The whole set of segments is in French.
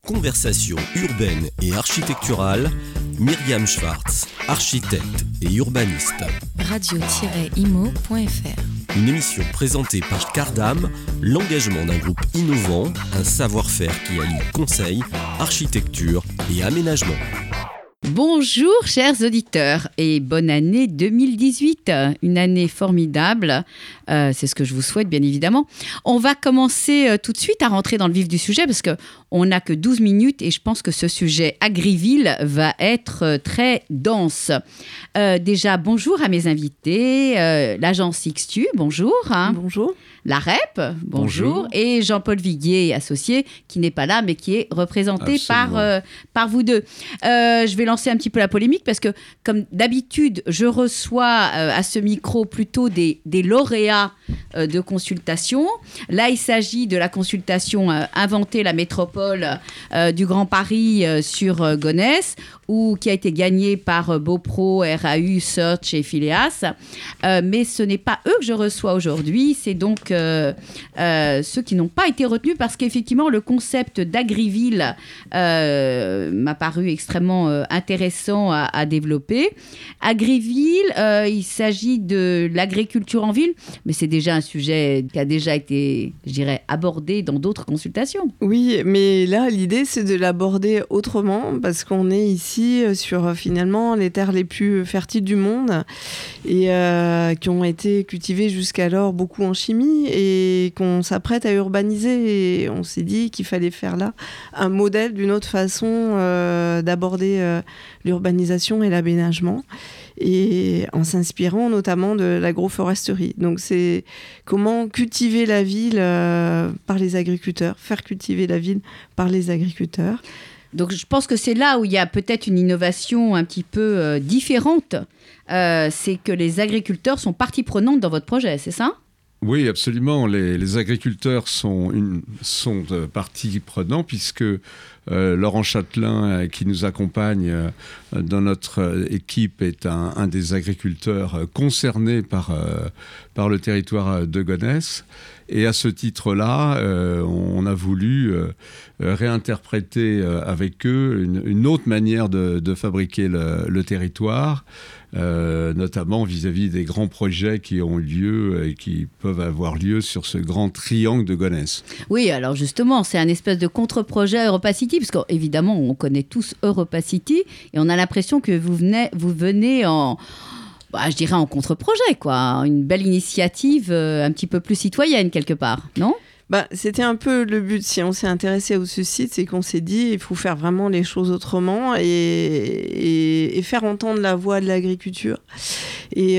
Conversation urbaine et architecturale, Myriam Schwartz, architecte et urbaniste. Radio-imo.fr. Une émission présentée par Cardam, l'engagement d'un groupe innovant, un savoir-faire qui allie conseil, architecture et aménagement. Bonjour chers auditeurs et bonne année 2018, une année formidable, c'est ce que je vous souhaite bien évidemment. On va commencer tout de suite à rentrer dans le vif du sujet parce qu'on n'a que 12 minutes et je pense que ce sujet Agri-Ville va être très dense. Déjà bonjour à mes invités, l'agence Xtu, bonjour. Bonjour. La REP, bonjour. Et Jean-Paul Viguier, associé, qui n'est pas là, mais qui est représenté par vous deux. Je vais lancer un petit peu la polémique, parce que, comme d'habitude, je reçois à ce micro plutôt des lauréats de consultation. Là, il s'agit de la consultation Inventer la métropole du Grand Paris sur Gonesse, qui a été gagnée par Beaupro, RAU, Search et Phileas. Mais ce n'est pas eux que je reçois aujourd'hui, c'est donc ceux qui n'ont pas été retenus parce qu'effectivement le concept d'Agri-Ville m'a paru extrêmement intéressant à développer. Agri-Ville, il s'agit de l'agriculture en ville, mais c'est déjà un sujet qui a déjà été, je dirais, abordé dans d'autres consultations. Oui, mais là l'idée c'est de l'aborder autrement parce qu'on est ici sur finalement les terres les plus fertiles du monde et qui ont été cultivées jusqu'alors beaucoup en chimie et qu'on s'apprête à urbaniser, et on s'est dit qu'il fallait faire là un modèle d'une autre façon d'aborder l'urbanisation et l'aménagement, et en s'inspirant notamment de l'agroforesterie. Donc c'est comment cultiver la ville par les agriculteurs, faire cultiver la ville par les agriculteurs. Donc je pense que c'est là où il y a peut-être une innovation un petit peu différente, c'est que les agriculteurs sont partie prenante dans votre projet, c'est ça ? Oui, absolument. Les agriculteurs sont partie prenante puisque Laurent Châtelain, qui nous accompagne dans notre équipe, est un des agriculteurs concernés par le territoire de Gonesse. Et à ce titre-là, on a voulu réinterpréter avec eux une autre manière de fabriquer le territoire, notamment vis-à-vis des grands projets qui ont lieu et qui peuvent avoir lieu sur ce grand triangle de Gonesse. Oui, alors justement, c'est un espèce de contre-projet EuropaCity, parce qu'évidemment, on connaît tous EuropaCity, et on a l'impression que vous venez en... je dirais en contre-projet, quoi. Une belle initiative un petit peu plus citoyenne, quelque part, non ? C'était un peu le but. Si on s'est intéressé au site, c'est qu'on s'est dit il faut faire vraiment les choses autrement et faire entendre la voix de l'agriculture. Et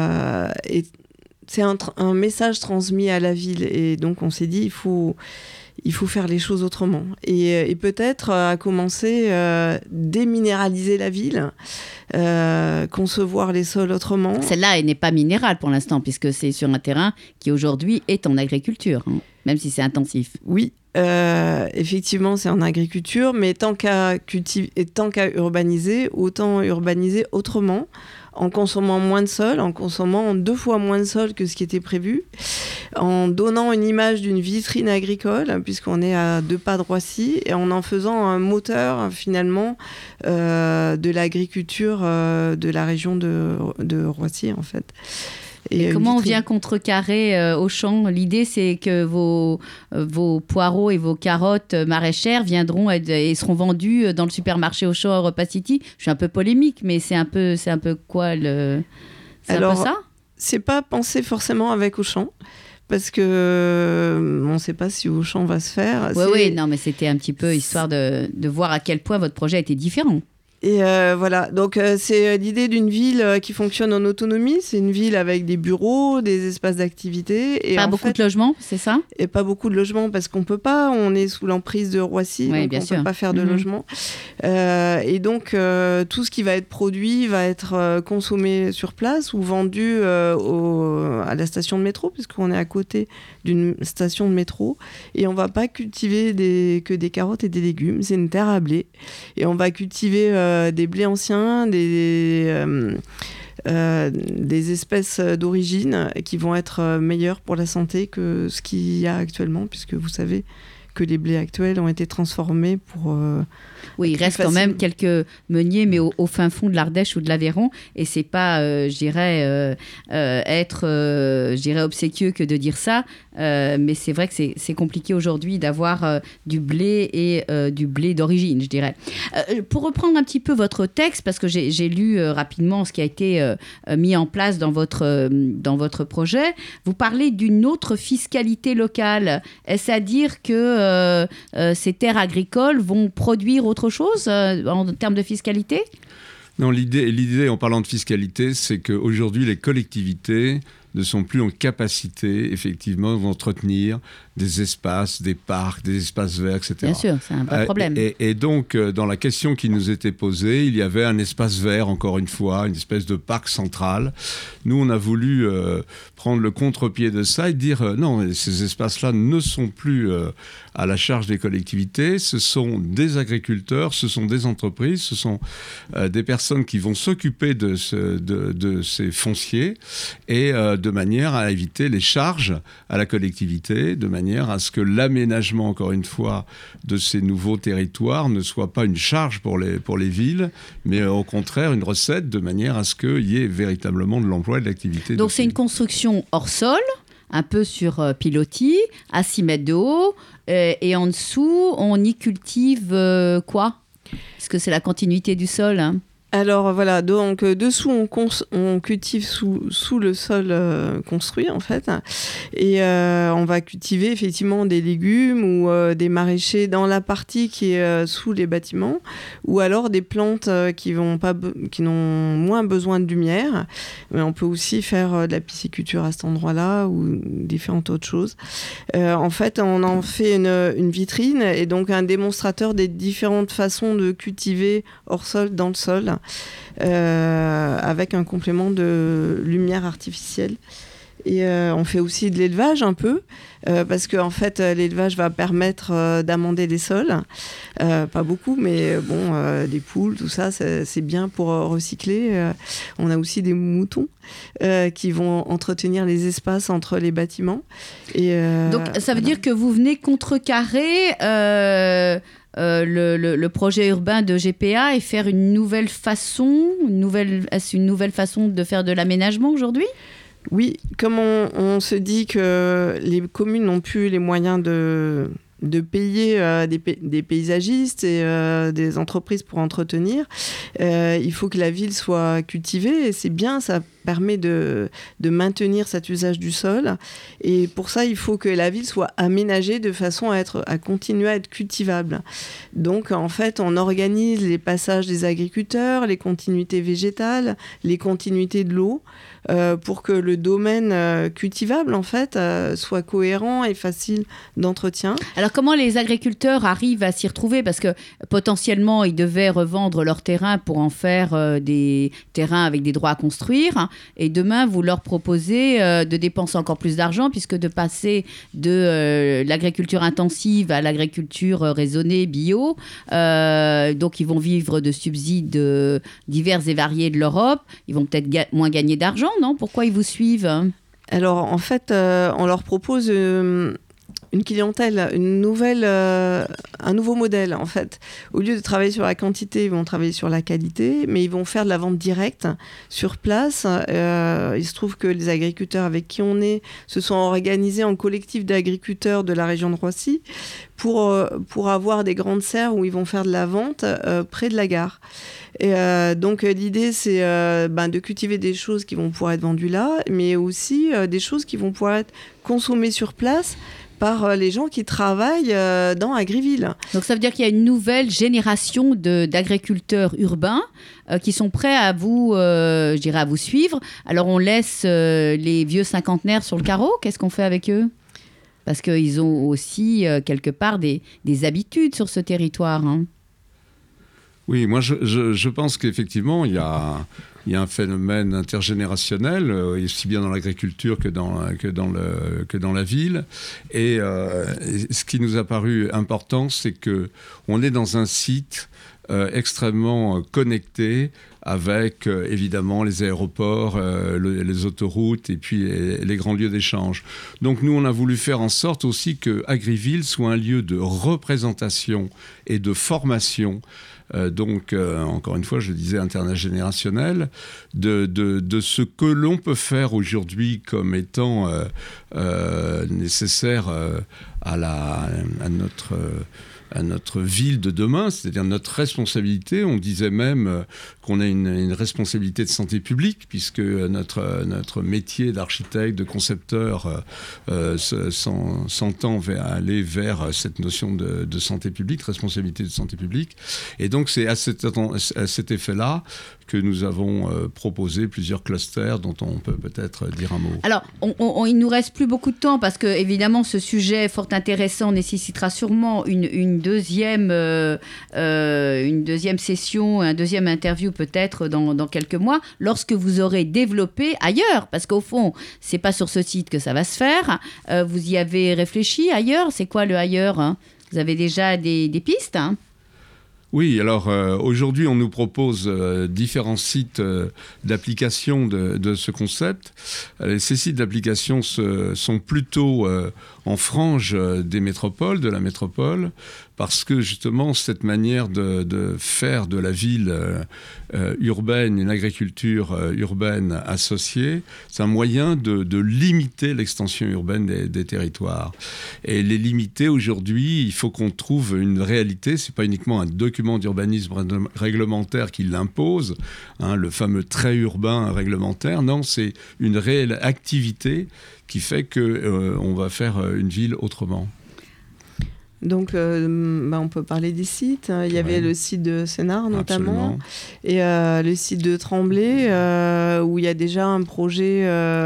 c'est un message transmis à la ville. Et donc, on s'est dit il faut faire les choses autrement. Et peut-être à commencer déminéraliser la ville, concevoir les sols autrement. Celle-là, elle n'est pas minérale pour l'instant, puisque c'est sur un terrain qui aujourd'hui est en agriculture, même si c'est intensif. Oui, effectivement, c'est en agriculture, mais tant qu'à urbaniser, autant urbaniser autrement, en consommant moins de sol, en consommant 2 fois moins de sol que ce qui était prévu, en donnant une image d'une vitrine agricole, puisqu'on est à 2 pas de Roissy, et en faisant un moteur, finalement, de l'agriculture de la région de Roissy, en fait. Et comment on vient contrecarrer Auchan ? L'idée, c'est que vos poireaux et vos carottes maraîchères viendront et seront vendus dans le supermarché Auchan EuropaCity. Je suis un peu polémique, mais c'est un peu quoi le... C'est un peu ça ? C'est pas pensé forcément avec Auchan, parce que on ne sait pas si Auchan va se faire. Oui, non, mais c'était un petit peu histoire de voir à quel point votre projet était différent. Et voilà, donc c'est l'idée d'une ville qui fonctionne en autonomie. C'est une ville avec des bureaux, des espaces d'activité. Et pas beaucoup de logements, c'est ça ? Et pas beaucoup de logements parce qu'on peut pas, on est sous l'emprise de Roissy, donc on peut pas faire de logements. Et donc tout ce qui va être produit va être consommé sur place ou vendu à la station de métro, puisqu'on est à côté d'une station de métro. Et on va pas cultiver que des carottes et des légumes, c'est une terre à blé. Et on va cultiver des blés anciens, des espèces d'origine qui vont être meilleures pour la santé que ce qu'il y a actuellement, puisque vous savez que les blés actuels ont été transformés pour... Oui, il reste quand même quelques meuniers, mais au fin fond de l'Ardèche ou de l'Aveyron. Et c'est pas, être obséquieux que de dire ça. Mais c'est vrai que c'est compliqué aujourd'hui d'avoir du blé et du blé d'origine, je dirais. Pour reprendre un petit peu votre texte, parce que j'ai lu rapidement ce qui a été mis en place dans votre projet, vous parlez d'une autre fiscalité locale. Est-ce à dire que ces terres agricoles vont produire autre chose en termes de fiscalité ? Non, l'idée en parlant de fiscalité, c'est qu'aujourd'hui, les collectivités ne sont plus en capacité, effectivement, d'entretenir des espaces, des parcs, des espaces verts, etc. Bien sûr, c'est un vrai problème. Et donc, dans la question qui nous était posée, il y avait un espace vert, encore une fois, une espèce de parc central. Nous, on a voulu prendre le contre-pied de ça et dire non, ces espaces-là ne sont plus à la charge des collectivités. Ce sont des agriculteurs, ce sont des entreprises, ce sont des personnes qui vont s'occuper de ces fonciers et de manière à éviter les charges à la collectivité, de manière à ce que l'aménagement, encore une fois, de ces nouveaux territoires ne soit pas une charge pour les villes, mais au contraire une recette, de manière à ce qu'il y ait véritablement de l'emploi et de l'activité. Donc c'est une construction hors sol, un peu sur pilotis, à 6 mètres de haut, et en dessous, on y cultive quoi ? Est-ce que c'est la continuité du sol, hein ? Alors voilà, donc dessous on cultive sous le sol construit en fait, et on va cultiver effectivement des légumes ou des maraîchers dans la partie qui est sous les bâtiments, ou alors des plantes qui n'ont moins besoin de lumière, mais on peut aussi faire de la pisciculture à cet endroit-là ou différentes autres choses. En fait, on en fait une vitrine et donc un démonstrateur des différentes façons de cultiver hors sol, dans le sol. Avec un complément de lumière artificielle. Et on fait aussi de l'élevage un peu, parce que en fait, l'élevage va permettre d'amender les sols. Pas beaucoup, mais bon, des poules, tout ça, c'est bien pour recycler. On a aussi des moutons qui vont entretenir les espaces entre les bâtiments. Et, donc, ça veut dire que vous venez contrecarrer... le projet urbain de GPA et faire une nouvelle façon de faire de l'aménagement aujourd'hui ? Oui, comme on se dit que les communes n'ont plus les moyens de payer des paysagistes et des entreprises pour entretenir, il faut que la ville soit cultivée, et c'est bien, ça permet de maintenir cet usage du sol, et pour ça il faut que la ville soit aménagée de façon à continuer à être cultivable. Donc en fait on organise les passages des agriculteurs, les continuités végétales, les continuités de l'eau, pour que le domaine cultivable en fait soit cohérent et facile d'entretien. Alors comment les agriculteurs arrivent à s'y retrouver ? Parce que potentiellement ils devaient revendre leurs terrains pour en faire des terrains avec des droits à construire, et demain vous leur proposez de dépenser encore plus d'argent, puisque de passer de l'agriculture intensive à l'agriculture raisonnée bio, donc ils vont vivre de subsides divers et variés de l'Europe, ils vont peut-être moins gagner d'argent. Non ? Pourquoi ils vous suivent ? Alors, en fait, on leur propose une clientèle, un nouveau modèle, en fait. Au lieu de travailler sur la quantité, ils vont travailler sur la qualité, mais ils vont faire de la vente directe sur place. Il se trouve que les agriculteurs avec qui on est se sont organisés en collectif d'agriculteurs de la région de Roissy pour avoir des grandes serres où ils vont faire de la vente près de la gare. Et donc l'idée c'est de cultiver des choses qui vont pouvoir être vendues là, mais aussi des choses qui vont pouvoir être consommées sur place par les gens qui travaillent dans Agriville. Donc ça veut dire qu'il y a une nouvelle génération d'agriculteurs urbains qui sont prêts à vous suivre. Alors on laisse les vieux cinquantenaires sur le carreau, qu'est-ce qu'on fait avec eux ? Parce qu'ils ont aussi quelque part des habitudes sur ce territoire, hein. Oui, moi je pense qu'effectivement il y a un phénomène intergénérationnel, aussi bien dans l'agriculture que dans la ville. Et ce qui nous a paru important, c'est qu'on est dans un site extrêmement connectés avec évidemment les aéroports, les autoroutes et puis les grands lieux d'échange. Donc nous, on a voulu faire en sorte aussi que Agrieville soit un lieu de représentation et de formation. Encore une fois, je disais intergénérationnel, de ce que l'on peut faire aujourd'hui comme étant nécessaire à notre ville de demain, c'est-à-dire notre responsabilité. On disait même qu'on a une responsabilité de santé publique, puisque notre métier d'architecte, de concepteur s'entend aller vers cette notion de santé publique, responsabilité de santé publique. Et donc c'est à cet effet-là que nous avons proposé plusieurs clusters dont on peut peut-être dire un mot. Alors, il nous reste plus beaucoup de temps parce que, évidemment, ce sujet fort intéressant nécessitera sûrement une deuxième session, un deuxième interview peut-être dans quelques mois, lorsque vous aurez développé ailleurs, parce qu'au fond, c'est pas sur ce site que ça va se faire. Vous y avez réfléchi ailleurs? C'est quoi le ailleurs, hein? Vous avez déjà des pistes, hein? Oui, alors aujourd'hui, on nous propose différents sites d'application de ce concept. Ces sites d'application sont plutôt en frange des métropoles, de la métropole, parce que justement, cette manière de faire de la ville urbaine, une agriculture urbaine associée, c'est un moyen de limiter l'extension urbaine des territoires. Et les limiter aujourd'hui, il faut qu'on trouve une réalité, c'est pas uniquement un document d'urbanisme réglementaire qui l'impose, hein, le fameux trait urbain réglementaire. Non, c'est une réelle activité qui fait qu'on va faire une ville autrement. Donc, on peut parler des sites. Il y avait le site de Sénart, notamment, et le site de Tremblay, où il y a déjà un projet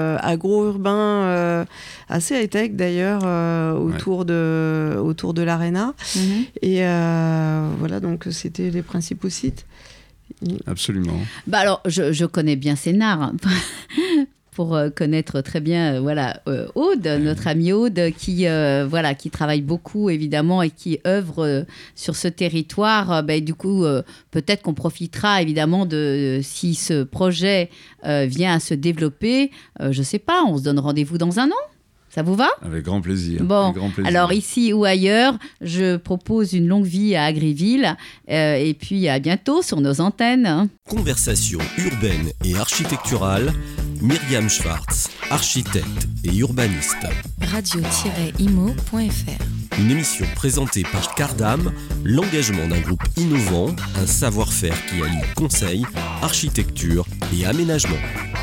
agro-urbain assez high-tech, d'ailleurs, autour de l'Arena. Mm-hmm. Et voilà, donc c'était les principaux sites. Absolument. Alors, je connais bien Sénart, pour connaître très bien Aude, notre amie Aude, qui travaille beaucoup, évidemment, et qui œuvre sur ce territoire. Du coup, peut-être qu'on profitera, évidemment, si ce projet vient à se développer. Je ne sais pas, on se donne rendez-vous dans un an? Ça vous va? Avec grand plaisir. Bon, avec grand plaisir. Alors ici ou ailleurs, je propose une longue vie à Agrieville et puis à bientôt sur nos antennes. Conversation urbaine et architecturale, Myriam Schwartz, architecte et urbaniste. radio-imo.fr. Une émission présentée par Cardam, l'engagement d'un groupe innovant, un savoir-faire qui allie conseil, architecture et aménagement.